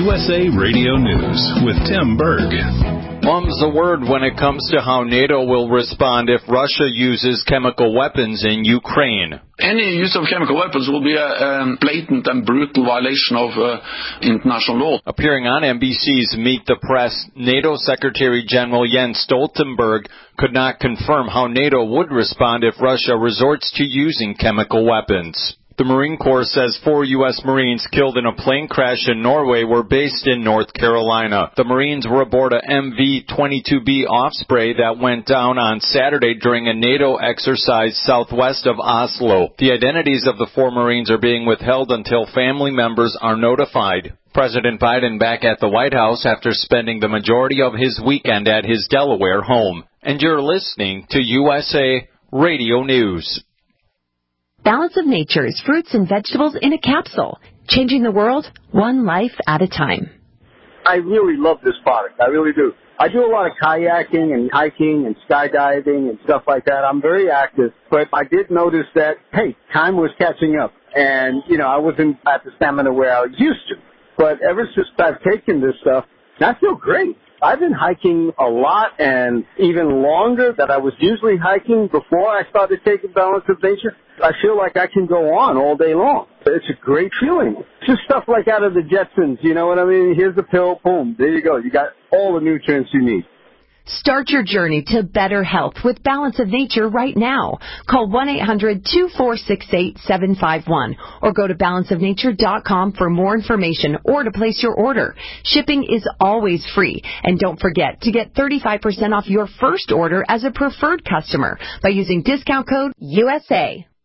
USA Radio News with Tim Berg. Mum's the word when it comes to how NATO will respond if Russia uses chemical weapons in Ukraine. Any use of chemical weapons will be a blatant and brutal violation of international law. Appearing on NBC's Meet the Press, NATO Secretary General Jens Stoltenberg could not confirm how NATO would respond if Russia resorts to using chemical weapons. The Marine Corps says 4 U.S. Marines killed in a plane crash in Norway were based in North Carolina. The Marines were aboard a MV-22B Osprey that went down on Saturday during a NATO exercise southwest of Oslo. The identities of the 4 Marines are being withheld until family members are notified. President Biden back at the White House after spending the majority of his weekend at his Delaware home. And you're listening to USA Radio News. Balance of Nature's fruits and vegetables in a capsule, changing the world one life at a time. I really love this product. I really do. I do a lot of kayaking and hiking and skydiving and stuff like that. I'm very active, but I did notice that, hey, time was catching up. And, I wasn't at the stamina where I used to. But ever since I've taken this stuff, I feel great. I've been hiking a lot and even longer than I was usually hiking before I started taking Balance of Nature. I feel like I can go on all day long. It's a great feeling. It's just stuff like out of the Jetsons, you know what I mean? Here's the pill, boom, there you go. You got all the nutrients you need. Start your journey to better health with Balance of Nature right now. Call 1-800-246-8751 or go to balanceofnature.com for more information or to place your order. Shipping is always free. And don't forget to get 35% off your first order as a preferred customer by using discount code USA.